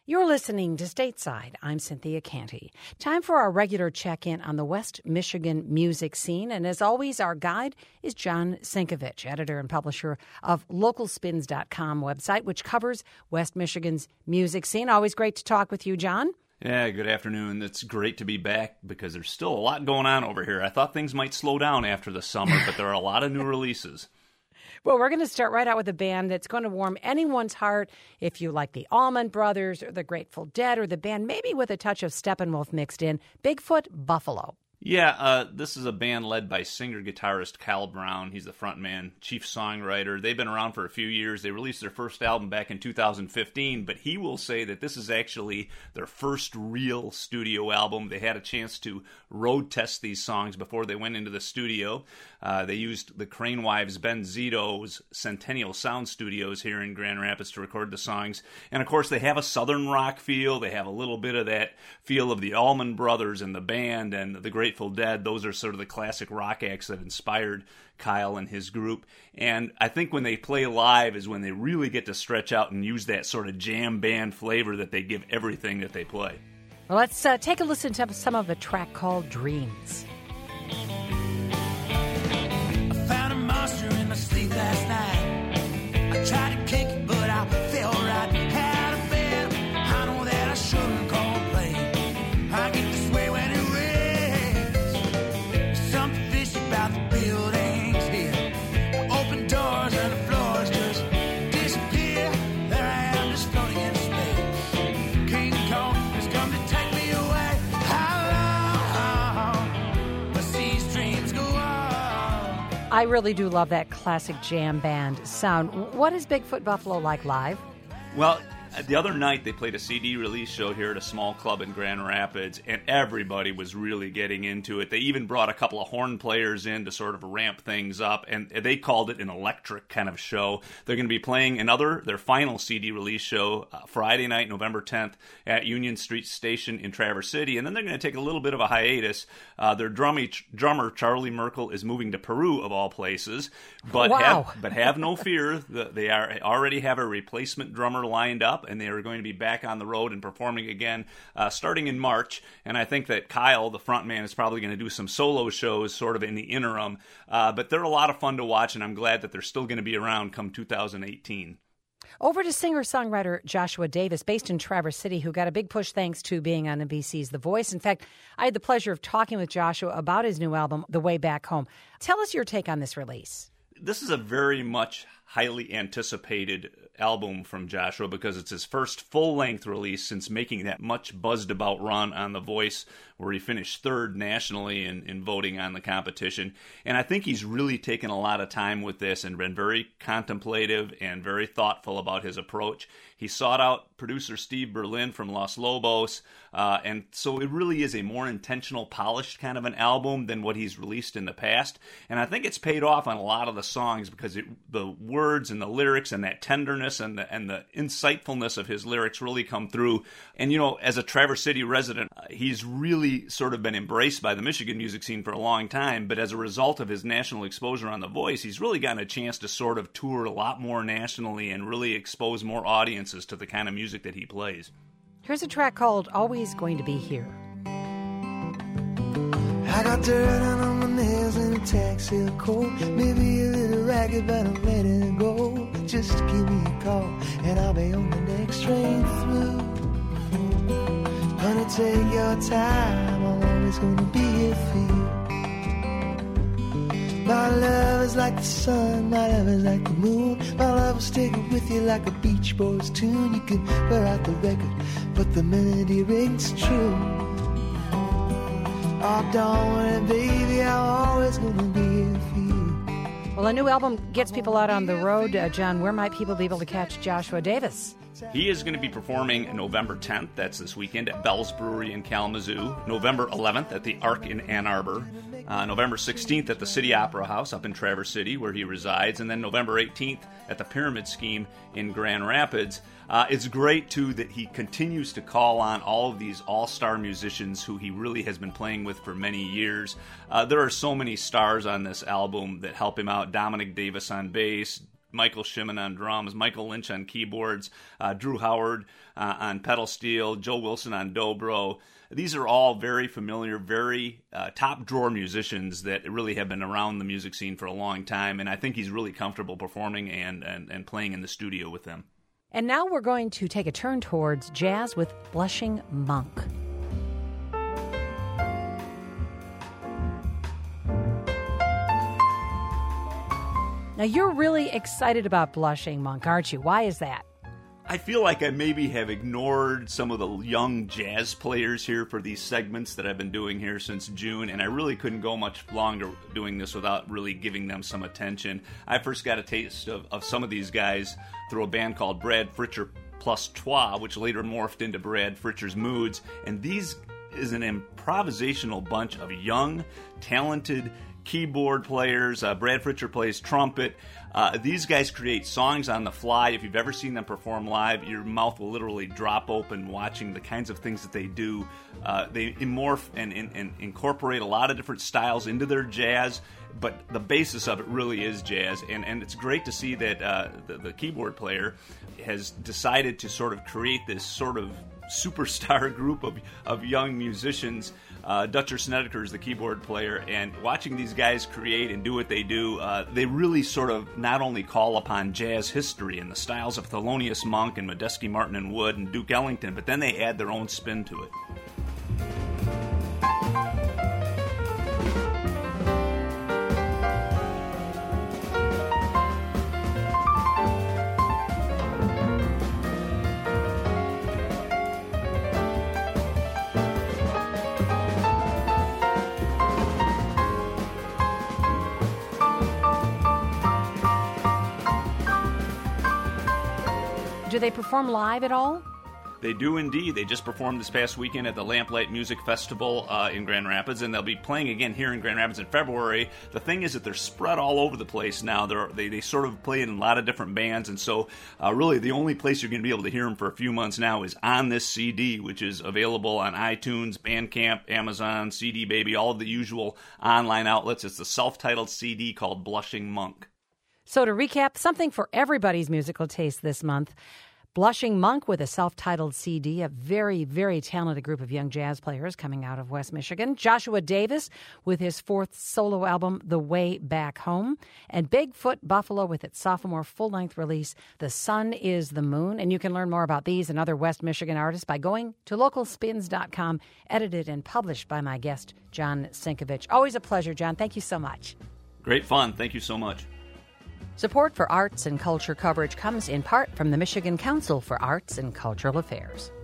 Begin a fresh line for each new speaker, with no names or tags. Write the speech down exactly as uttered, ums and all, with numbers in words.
You're listening to Stateside. I'm Cynthia Canty. Time for our regular check-in on the West Michigan music scene. And as always, our guide is John Sinkovich, editor and publisher of local spins dot com website, which covers West Michigan's music scene. Always great to talk with you, John.
Yeah, good afternoon. It's great to be back because there's still a lot going on over here. I thought things might slow down after the summer, but there are a lot of new releases.
Well, we're going to start right out with a band that's going to warm anyone's heart if you like the Allman Brothers or the Grateful Dead or the band, maybe with a touch of Steppenwolf mixed in, Bigfoot Buffalo.
Yeah, uh, this is a band led by singer-guitarist Kyle Brown. He's the frontman, chief songwriter. They've been around for a few years. They released their first album back in two thousand fifteen, but he will say that this is actually their first real studio album. They had a chance to road test these songs before they went into the studio. Uh, they used the Crane Wives' Ben Zito's Centennial Sound Studios here in Grand Rapids to record the songs. And, of course, they have a southern rock feel. They have a little bit of that feel of the Allman Brothers and the band and the Great Grateful Dead. Those are sort of the classic rock acts that inspired Kyle and his group. And I think when they play live is when they really get to stretch out and use that sort of jam band flavor that they give everything that they play.
Well, let's uh, take a listen to some of a track called Dreams.
I found a monster in my sleep last night. I tried to kick it, but I fell right. Had a bed. I know that I shouldn't complain. I get this way when it
I really do love that classic jam band sound. What is Bigfoot Buffalo like live?
Well, the other night they played a C D release show here at a small club in Grand Rapids, and everybody was really getting into it. They even brought a couple of horn players in to sort of ramp things up, and they called it an electric kind of show. They're going to be playing another, their final C D release show uh, Friday night, November tenth, at Union Street Station in Traverse City, and then they're going to take a little bit of a hiatus. Uh, their drummy, drummer, Charlie Merkel, is moving to Peru, of all places, but,
wow.
have, but have no fear. They are already have a replacement drummer lined up, and they are going to be back on the road and performing again uh, starting in March. And I think that Kyle, the frontman, is probably going to do some solo shows sort of in the interim. Uh, but they're a lot of fun to watch, and I'm glad that they're still going to be around come two thousand eighteen.
Over to singer-songwriter Joshua Davis, based in Traverse City, who got a big push thanks to being on N B C's The Voice. In fact, I had the pleasure of talking with Joshua about his new album, The Way Back Home. Tell us your take on this release.
This is a very much highly anticipated album from Joshua because it's his first full-length release since making that much buzzed-about run on The Voice, where he finished third nationally in, in voting on the competition. And I think he's really taken a lot of time with this and been very contemplative and very thoughtful about his approach. He sought out producer Steve Berlin from Los Lobos, uh, and so it really is a more intentional, polished kind of an album than what he's released in the past. And I think it's paid off on a lot of the songs because it, the words and the lyrics and that tenderness and the and the insightfulness of his lyrics really come through. And, you know, as a Traverse City resident, uh, he's really sort of been embraced by the Michigan music scene for a long time, but as a result of his national exposure on The Voice, he's really gotten a chance to sort of tour a lot more nationally and really expose more audiences to the kind of music that he plays.
Here's a track called Always Going to Be Here.
I got dirt on my nails and a taxi coat. Maybe a little ragged, but I'm ready to go. Just give me a call and I'll be on the next train through. Honey, take your time, I'm always gonna be here for you. My love is like the sun, my love is like the moon. My love will stick with you like a Beach Boys tune. You can wear out the record, but the melody rings true. Oh, don't worry, baby, I'm always gonna be here for you.
Well, a new album gets people out on the road. Uh, John, where might people be able to catch Joshua Davis?
He is going to be performing November tenth, that's this weekend, at Bell's Brewery in Kalamazoo. November eleventh at the Arc in Ann Arbor. Uh, November sixteenth at the City Opera House up in Traverse City, where he resides. And then November eighteenth at the Pyramid Scheme in Grand Rapids. Uh, it's great, too, that he continues to call on all of these all-star musicians who he really has been playing with for many years. Uh, there are so many stars on this album that help him out. Dominic Davis on bass, Michael Shimon on drums, Michael Lynch on keyboards, uh, Drew Howard uh, on pedal steel, Joe Wilson on dobro. These are all very familiar, very uh, top-drawer musicians that really have been around the music scene for a long time, and I think he's really comfortable performing and, and, and playing in the studio with them.
And now we're going to take a turn towards jazz with Blushing Monk. Now, you're really excited about Blushing Monk, aren't you? Why is that?
I feel like I maybe have ignored some of the young jazz players here for these segments that I've been doing here since June, and I really couldn't go much longer doing this without really giving them some attention. I first got a taste of, of some of these guys through a band called Brad Fritcher Plus Trois, which later morphed into Brad Fritcher's Moods, and these is an improvisational bunch of young, talented keyboard players. Uh, Brad Fritcher plays trumpet. Uh, these guys create songs on the fly. If you've ever seen them perform live, your mouth will literally drop open watching the kinds of things that they do. Uh, they morph and, and, and incorporate a lot of different styles into their jazz, but the basis of it really is jazz. And, and it's great to see that uh, the, the keyboard player has decided to sort of create this sort of superstar group of, of young musicians. Uh, Dutcher Snedeker is the keyboard player, and watching these guys create and do what they do, uh, they really sort of not only call upon jazz history and the styles of Thelonious Monk and Medeski Martin and Wood and Duke Ellington, but then they add their own spin to it.
Do they perform live at all?
They do indeed. They just performed this past weekend at the Lamplight Music Festival uh, in Grand Rapids, and they'll be playing again here in Grand Rapids in February. The thing is that they're spread all over the place now. They're, they they sort of play in a lot of different bands, and so uh, really the only place you're going to be able to hear them for a few months now is on this C D, which is available on iTunes, Bandcamp, Amazon, C D Baby, all of the usual online outlets. It's the self-titled C D called Blushing Monk.
So to recap, something for everybody's musical taste this month. Blushing Monk with a self-titled C D, a very, very talented group of young jazz players coming out of West Michigan. Joshua Davis with his fourth solo album, The Way Back Home. And Bigfoot Buffalo with its sophomore full-length release, The Sun is the Moon. And you can learn more about these and other West Michigan artists by going to local spins dot com, edited and published by my guest, John Sinkovich. Always a pleasure, John. Thank you so much.
Great fun. Thank you so much.
Support for arts and culture coverage comes in part from the Michigan Council for Arts and Cultural Affairs.